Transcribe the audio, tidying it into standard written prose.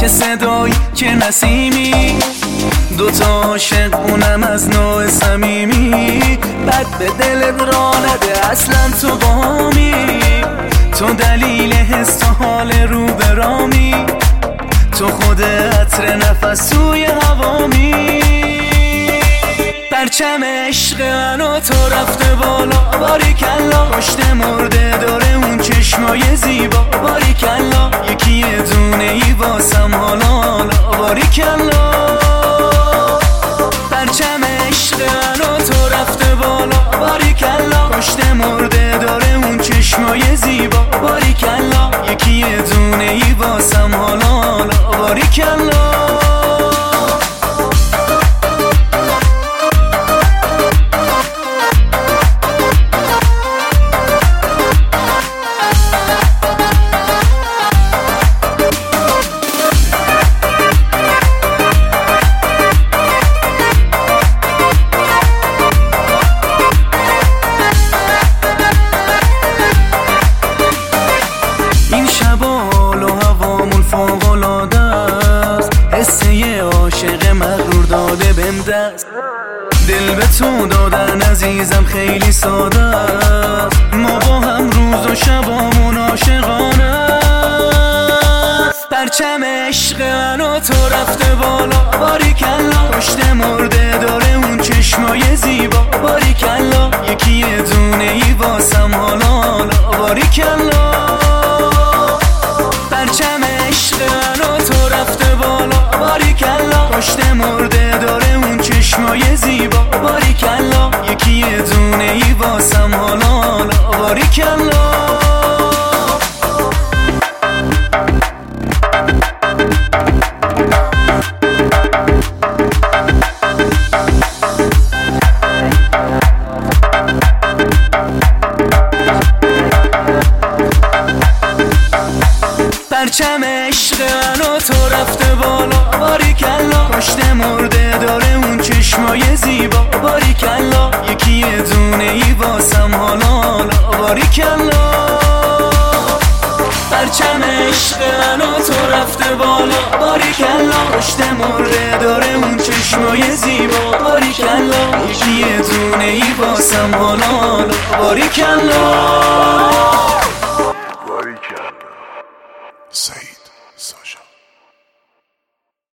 که صدایی که نسیمی، دوتا عاشق اونم از نوع صمیمی. بد به دلت را نده اصلا تو بامی، تو دلیل حس تو حال رو برامی، تو خود عطر نفس توی هوامی. پرچم عشق من و تو رفته بالا، باریکلا پشت مرده داره اون چشمای زیبا، باریکلا یکی یه دونه ای واسم حالا حالا، باریکلا. پرچم عشق من و تو رفته بالا، باریکلا پشت مرده داره اون چشمای زیبا، باریکلا یکی یه دونه ای واسم حالا حالا، باریکلا. این شبا حال و هوامون فوق‌العاده است، حس یه عاشق مغرور داده بهم دست. دل به تو دادن عزیزم خیلی ساده است، ما با هم روز و شبامون عاشقانه است. پرچم عشق من و تو رفته بالا، باریکلا پشت مرده داره اون چشمای زیبا، باریکلا یکی یه دونه ای واسم حالا حالا، باریکلا. پرچم عشق من و تو رفته بالا، باریکلا پشت مرده داره اون چشمای زیبا، باریکلا یکی یه دونه ای واسم حالا حالا، باریکلا. پرچم عشق من و تو رفته بالا، باریکلا پشت مرده داره اون چشمای زیبا، باریکلا یکی یه دونه ای واسم حالا حالا، باریکلا. پرچم عشق من و تو رفته بالا، باریکلا پشت مرده داره اون چشمای زیبا، باریکلا یکی یه دونه ای واسم حالا حالا، باریکلا.